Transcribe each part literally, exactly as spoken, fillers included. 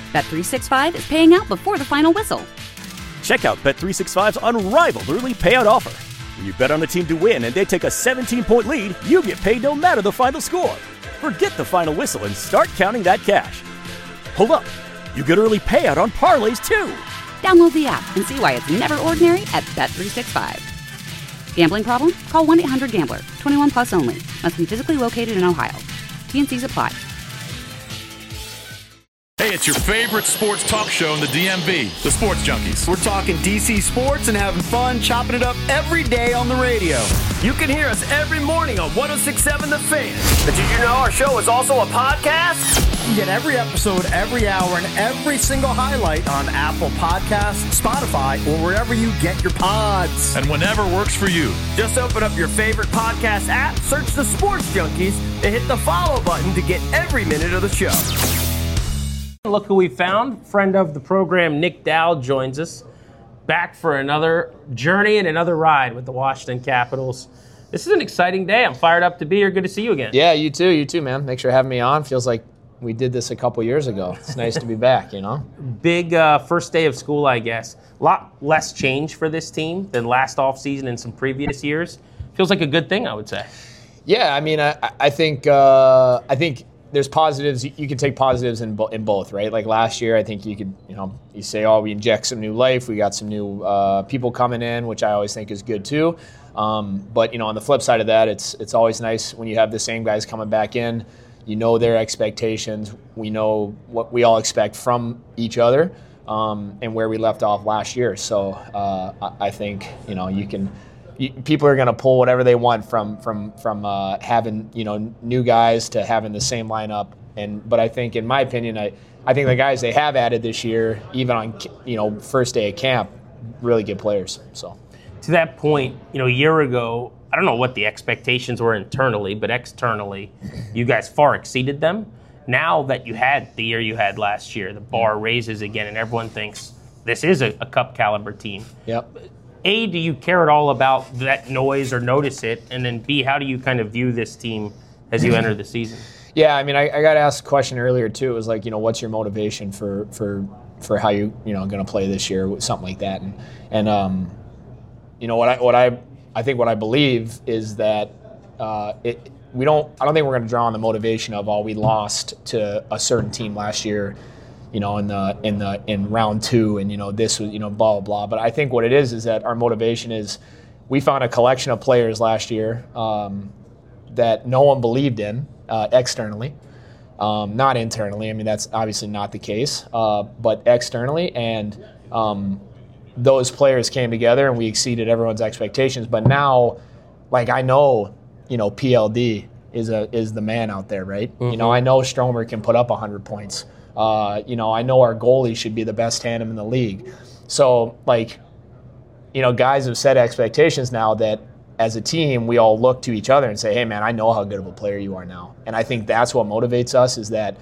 Bet three sixty-five is paying out before the final whistle. Check out Bet three sixty-five's unrivaled early payout offer. When you bet on a team to win and they take a seventeen-point lead, you get paid no matter the final score. Forget the final whistle and start counting that cash. Hold up. You get early payout on parlays, too. Download the app and see why it's never ordinary at Bet three sixty-five. Gambling problem? Call one eight hundred gambler. twenty-one plus only. Must be physically located in Ohio. T N Cs apply. Hey, it's your favorite sports talk show in the D M V, the Sports Junkies. We're talking D C sports and having fun, chopping it up every day on the radio. You can hear us every morning on one oh six point seven The Fan. But did you know our show is also a podcast? You get every episode, every hour, and every single highlight on Apple Podcasts, Spotify, or wherever you get your pods. And whenever works for you. Just open up your favorite podcast app, search the Sports Junkies, and hit the follow button to get every minute of the show. Look who we found. Friend of the program, Nick Dowd, joins us. Back for another journey and another ride with the Washington Capitals. This is an exciting day. I'm fired up to be here. Good to see you again. Yeah, you too. You too, man. Thanks for having me on. Feels like we did this a couple years ago. It's nice to be back, you know? Big uh, first day of school, I guess. A lot less change for this team than last offseason and some previous years. Feels like a good thing, I would say. Yeah, I mean, I, I think uh, I think there's positives. You can take positives in, bo- in both, right? Like last year, I think you could, you know, you say, oh, we inject some new life. We got some new uh, people coming in, which I always think is good too. Um, but, you know, on the flip side of that, it's it's always nice when you have the same guys coming back in. You know their expectations. We know what we all expect from each other um, and where we left off last year. So uh, I, I think, you know, you can you, – people are going to pull whatever they want from from from uh, having, you know, new guys to having the same lineup. And But I think, in my opinion, I, I think the guys they have added this year, even on, you know, first day of camp, really good players. So to that point, you know, a year ago, I don't know what the expectations were internally, but externally, you guys far exceeded them. Now that you had the year you had last year, the bar raises again, and everyone thinks this is a, a cup caliber team. Yep. A, do you care at all about that noise or notice it? And then B, how do you kind of view this team as you enter the season? Yeah, I mean, I, I got asked a question earlier too. It was like, you know, what's your motivation for for for how you you know going to play this year, something like that, and and um, you know what I what I. I think what I believe is that uh, it, we don't. I don't think we're going to draw on the motivation of, oh, we lost to a certain team last year, you know, in the in the in round two, and you know this was, you know, blah blah blah. But I think what it is is that our motivation is we found a collection of players last year um, that no one believed in uh, externally, um, not internally. I mean, that's obviously not the case, uh, but externally, and um, those players came together and we exceeded everyone's expectations. But now, like, I know, you know, P L D is a is the man out there, right? Mm-hmm. You know, I know Stromer can put up one hundred points. Uh, you know, I know our goalie should be the best tandem in the league. So, like, you know, guys have set expectations now that as a team, we all look to each other and say, hey, man, I know how good of a player you are now. And I think that's what motivates us, is that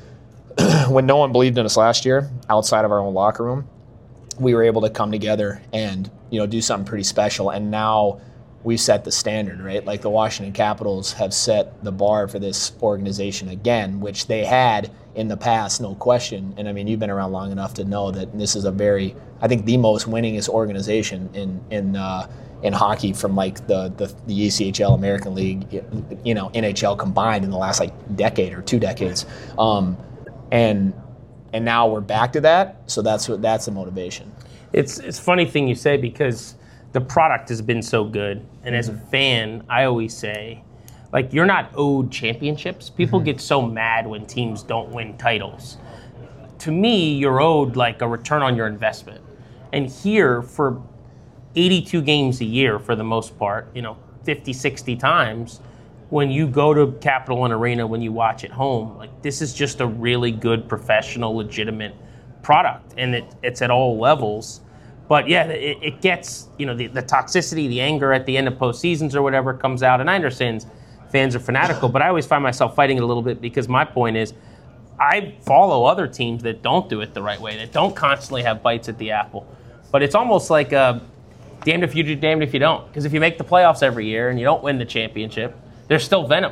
when no one believed in us last year outside of our own locker room, we were able to come together and, you know, do something pretty special. And now we've set the standard, right? Like the Washington Capitals have set the bar for this organization again, which they had in the past, no question. And I mean, you've been around long enough to know that this is a very, I think, the most winningest organization in in uh, in hockey from like the, the the E C H L, American League, you know, N H L combined in the last like decade or two decades. Um, and And now we're back to that, so that's what that's the motivation. It's it's a funny thing you say, because the product has been so good, and as a fan, I always say, like, you're not owed championships. People mm-hmm. get so mad when teams don't win titles. To me, you're owed like a return on your investment. And here, for eighty-two games a year for the most part, you know, fifty, sixty times, when you go to Capital One Arena, when you watch at home, like, this is just a really good, professional, legitimate product, and it, it's at all levels. But yeah, it, it gets, you know, the, the toxicity, the anger at the end of postseasons or whatever comes out, and I understand fans are fanatical, but I always find myself fighting it a little bit, because my point is, I follow other teams that don't do it the right way, that don't constantly have bites at the apple. But it's almost like a damned if you do, damned if you don't, because if you make the playoffs every year and you don't win the championship, there's still venom.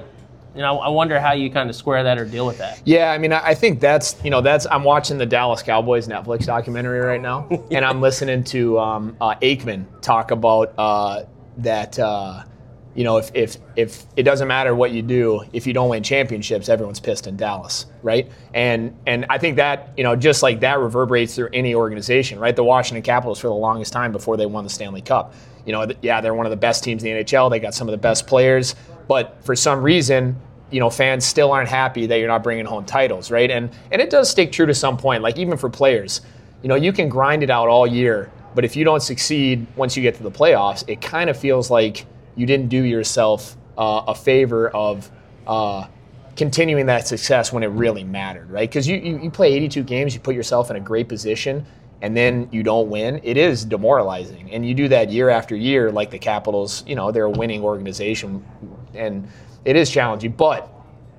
You know, I wonder how you kind of square that or deal with that. Yeah, I mean, I think that's, you know, that's, I'm watching the Dallas Cowboys Netflix documentary right now, and I'm listening to um, uh, Aikman talk about uh, that, uh, you know, if, if if it doesn't matter what you do, if you don't win championships, everyone's pissed in Dallas, right? And and I think that, you know, just like that reverberates through any organization, right? The Washington Capitals for the longest time before they won the Stanley Cup. You know, yeah, they're one of the best teams in the N H L. They got some of the best players, but for some reason, you know, fans still aren't happy that you're not bringing home titles, right? And and it does stick true to some point. Like even for players, you know, you can grind it out all year, but if you don't succeed once you get to the playoffs, it kind of feels like you didn't do yourself uh, a favor of uh, continuing that success when it really mattered, right? Because you, you, you play eighty-two games, you put yourself in a great position, and then you don't win. It is demoralizing. And you do that year after year, like the Capitals, you know, they're a winning organization, and it is challenging. But,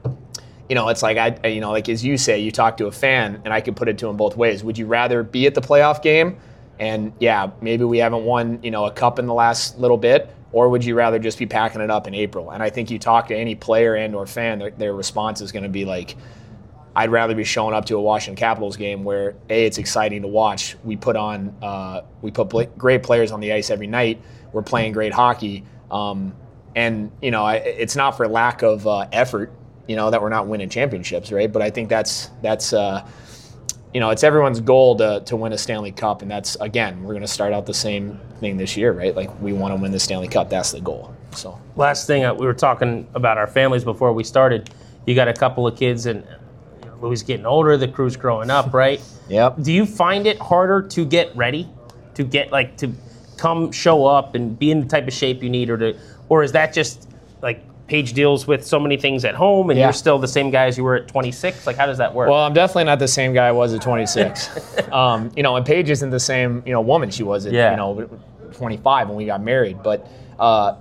you know, it's like, I, you know, like as you say, you talk to a fan, and I could put it to him both ways. Would you rather be at the playoff game, and yeah, maybe we haven't won, you know, a cup in the last little bit, or would you rather just be packing it up in April? And I think you talk to any player and or fan, their, their response is going to be like, I'd rather be showing up to a Washington Capitals game where, A, it's exciting to watch. We put on, uh, we put bl- great players on the ice every night. We're playing great hockey. Um, and, you know, I, it's not for lack of uh, effort, you know, that we're not winning championships, right? But I think that's, that's uh, you know, it's everyone's goal to, to win a Stanley Cup. And that's, again, we're going to start out the same thing this year, right? Like, we want to win the Stanley Cup. That's the goal. So, last thing, uh, we were talking about our families before we started. You got a couple of kids, and you know, Louis getting older, the crew's growing up, right? Yep. Do you find it harder to get ready, to get, like, to come show up and be in the type of shape you need, or to, or is that just, like, Paige deals with so many things at home, and yeah. you're still the same guy as you were at twenty-six? Like, how does that work? Well, I'm definitely not the same guy I was at twenty-six. um, you know, and Paige isn't the same, you know, woman she was at, yeah. you know, twenty-five when we got married. But uh,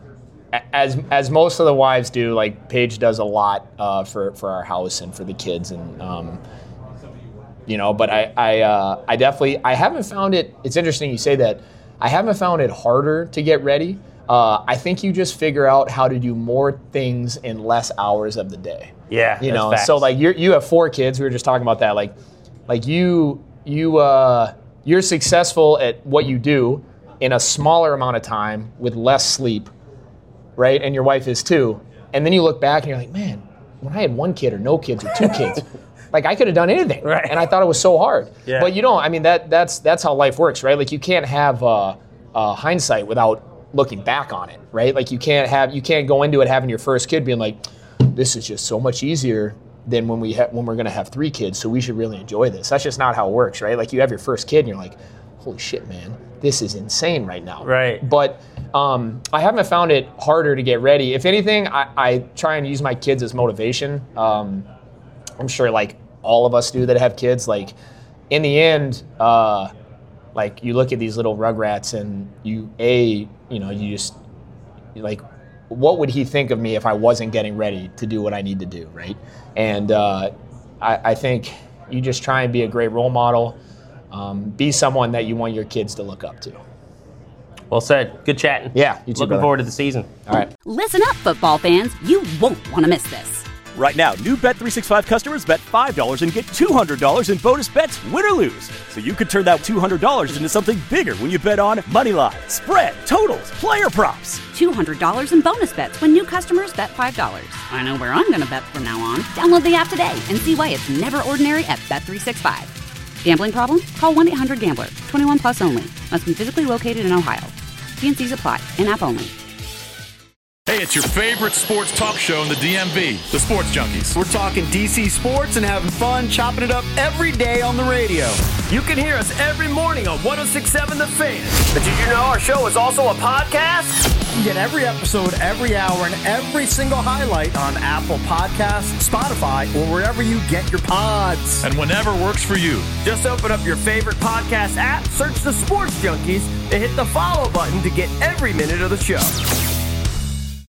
as as most of the wives do, like, Paige does a lot uh, for, for our house and for the kids. And, um, you know, but I, I, uh, I definitely, I haven't found it, it's interesting you say that, I haven't found it harder to get ready. Uh, I think you just figure out how to do more things in less hours of the day. Yeah, you know. facts. So like you you have four kids. We were just talking about that. Like, like you you uh, you're successful at what you do in a smaller amount of time with less sleep, right? And your wife is too. And then you look back and you're like, man, when I had one kid or no kids or two kids, like I could have done anything, right? And I thought it was so hard. Yeah. But you know, I mean that that's that's how life works, right? Like you can't have uh, uh, hindsight without looking back on it, right? Like you can't have you can't go into it having your first kid being like, this is just so much easier than when we ha- when we're gonna have three kids, so we should really enjoy this. That's just not how it works, right? Like you have your first kid and you're like, holy shit, man, this is insane right now. Right. But um, I haven't found it harder to get ready. If anything, I, I try and use my kids as motivation. Um, I'm sure like all of us do that have kids. Like in the end, uh, like you look at these little rugrats and you a you know you just like, what would he think of me if I wasn't getting ready to do what I need to do, right? And uh, I, I think you just try and be a great role model, um, be someone that you want your kids to look up to. Well said. Good chatting. Yeah, you too, Looking brother. forward to the season. All right. Listen up, football fans. You won't want to miss this. Right now, new Bet three sixty-five customers bet five dollars and get two hundred dollars in bonus bets, win or lose. So you could turn that two hundred dollars into something bigger when you bet on money line, spread, totals, player props. two hundred dollars in bonus bets when new customers bet five dollars. I know where I'm going to bet from now on. Download the app today and see why it's never ordinary at Bet three sixty-five. Gambling problem? Call one eight hundred gambler. twenty-one plus only. Must be physically located in Ohio. T N Cs apply. In-app only. Hey, it's your favorite sports talk show in the D M V, the Sports Junkies. We're talking D C sports and having fun, chopping it up every day on the radio. You can hear us every morning on one oh six point seven The Fan. But did you know our show is also a podcast? You get every episode, every hour, and every single highlight on Apple Podcasts, Spotify, or wherever you get your pods. And whenever works for you. Just open up your favorite podcast app, search the Sports Junkies, and hit the follow button to get every minute of the show.